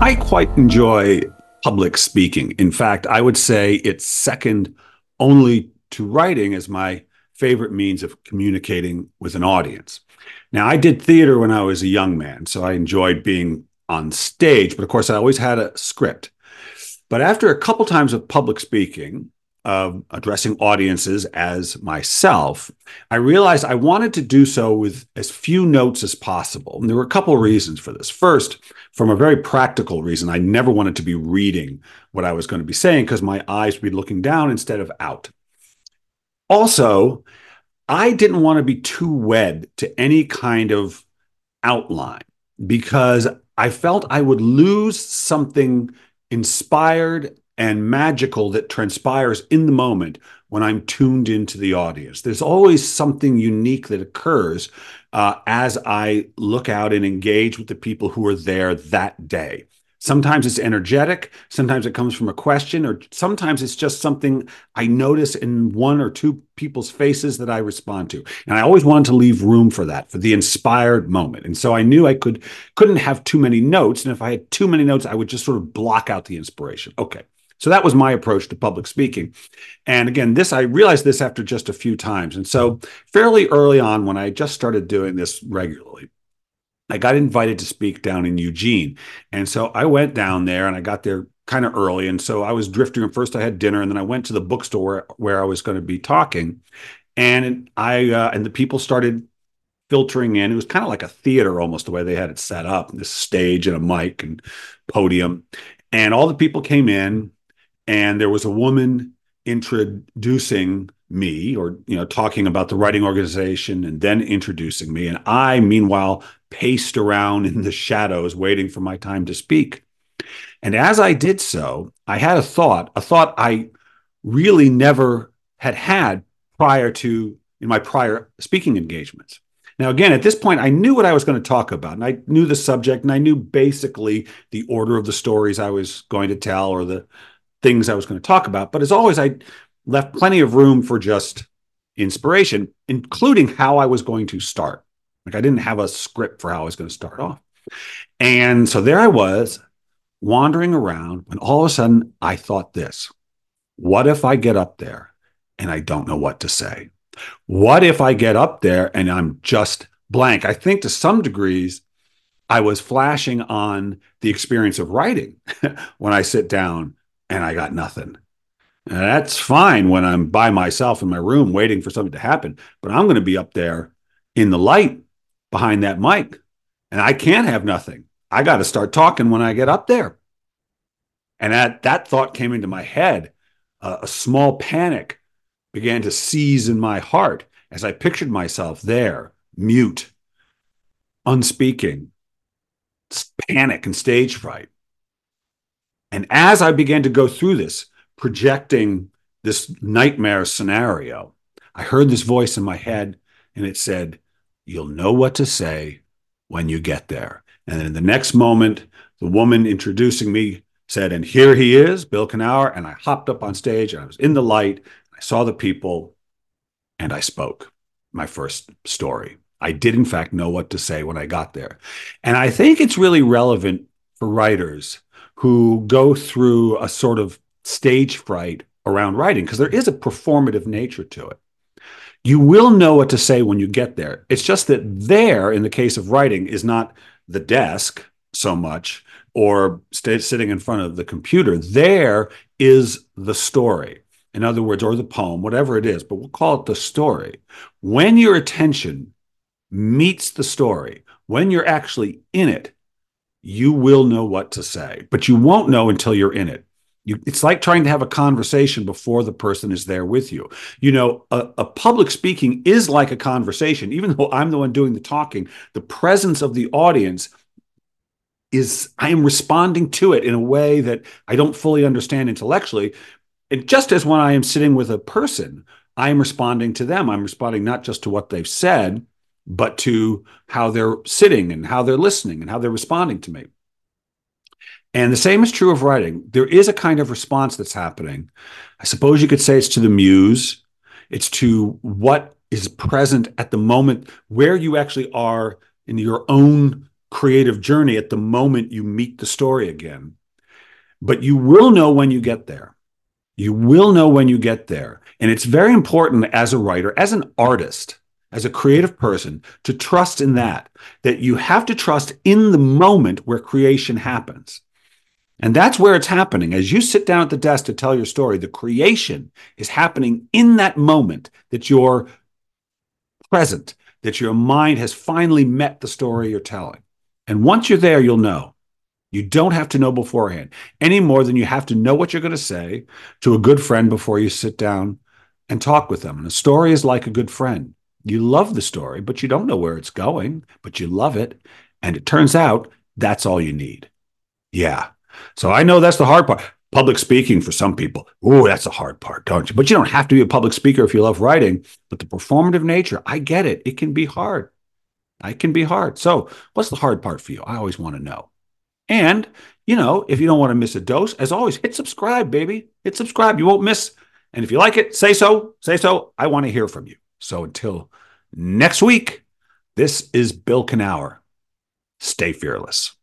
I quite enjoy public speaking. In fact, I would say it's second only to writing as my favorite means of communicating with an audience. Now, I did theater when I was a young man, so I enjoyed being on stage, but of course, I always had a script. But after a couple times of public speaking, addressing audiences as myself, I realized I wanted to do so with as few notes as possible. And there were a couple of reasons for this. First, from a very practical reason, I never wanted to be reading what I was going to be saying because my eyes would be looking down instead of out. Also, I didn't want to be too wed to any kind of outline because I felt I would lose something inspired and magical that transpires in the moment when I'm tuned into the audience. There's always something unique that occurs as I look out and engage with the people who are there that day. Sometimes it's energetic, sometimes it comes from a question, or sometimes it's just something I notice in one or two people's faces that I respond to. And I always wanted to leave room for that, for the inspired moment. And so I knew I couldn't have too many notes. And if I had too many notes, I would just sort of block out the inspiration. Okay. So that was my approach to public speaking. And again, I realized this after just a few times. And so fairly early on, when I just started doing this regularly, I got invited to speak down in Eugene. And so I went down there and I got there kind of early. And so I was drifting. First, I had dinner and then I went to the bookstore where I was going to be talking. And and the people started filtering in. It was kind of like a theater almost the way they had it set up, this stage and a mic and podium. And all the people came in and there was a woman introducing me or talking about the writing organization and then introducing me, and I meanwhile paced around in the shadows waiting for my time to speak. And as I did so, I had a thought I really never had prior to in my prior speaking engagements. Now, again, at this point, I knew what I was going to talk about, and I knew the subject, and I knew basically the order of the stories I was going to tell or the things I was going to talk about. But as always, I left plenty of room for just inspiration, including how I was going to start. Like I didn't have a script for how I was going to start off. And so there I was wandering around when all of a sudden I thought this: what if I get up there and I don't know what to say? What if I get up there and I'm just blank? I think to some degrees, I was flashing on the experience of writing when I sit down and I got nothing. And that's fine when I'm by myself in my room waiting for something to happen, but I'm going to be up there in the light behind that mic and I can't have nothing. I got to start talking when I get up there. And that thought came into my head. A small panic began to seize in my heart as I pictured myself there, mute, unspeaking, panic and stage fright. And as I began to go through this, projecting this nightmare scenario, I heard this voice in my head and it said, "You'll know what to say when you get there." And then in the next moment, the woman introducing me said, "And here he is, Bill Kenower." And I hopped up on stage and I was in the light. I saw the people and I spoke my first story. I did, in fact, know what to say when I got there. And I think it's really relevant for writers who go through a sort of stage fright around writing because there is a performative nature to it. You will know what to say when you get there. It's just that there, in the case of writing, is not the desk so much or sitting in front of the computer. There is the story. In other words, or the poem, whatever it is, but we'll call it the story. When your attention meets the story, when you're actually in it, you will know what to say, but you won't know until you're in it. It's like trying to have a conversation before the person is there with you. A public speaking is like a conversation. Even though I'm the one doing the talking, the presence of the audience I am responding to it in a way that I don't fully understand intellectually. And just as when I am sitting with a person, I am responding to them. I'm responding not just to what they've said, but to how they're sitting and how they're listening and how they're responding to me. And the same is true of writing. There is a kind of response that's happening. I suppose you could say it's to the muse. It's to what is present at the moment where you actually are in your own creative journey at the moment you meet the story again. But you will know when you get there. You will know when you get there. And it's very important as a writer, as an artist, as a creative person, to trust in that you have to trust in the moment where creation happens. And that's where it's happening. As you sit down at the desk to tell your story, the creation is happening in that moment that you're present, that your mind has finally met the story you're telling. And once you're there, you'll know. You don't have to know beforehand any more than you have to know what you're going to say to a good friend before you sit down and talk with them. And a story is like a good friend. You love the story, but you don't know where it's going, but you love it. And it turns out that's all you need. Yeah. So I know that's the hard part. Public speaking for some people. Oh, that's the hard part, don't you? But you don't have to be a public speaker if you love writing. But the performative nature, I get it. It can be hard. It can be hard. So what's the hard part for you? I always want to know. And, if you don't want to miss a dose, as always, hit subscribe, baby. Hit subscribe. You won't miss. And if you like it, say so. Say so. I want to hear from you. So until next week, this is Bill Kenower. Stay fearless.